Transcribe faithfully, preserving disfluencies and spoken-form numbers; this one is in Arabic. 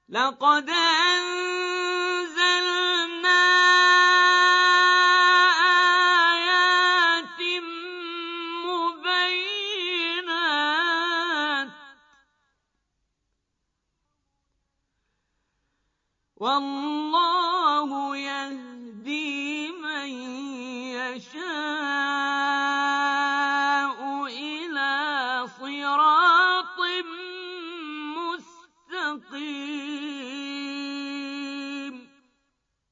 لقد أنزلنا آيات مبينات والله يهدي من يشاء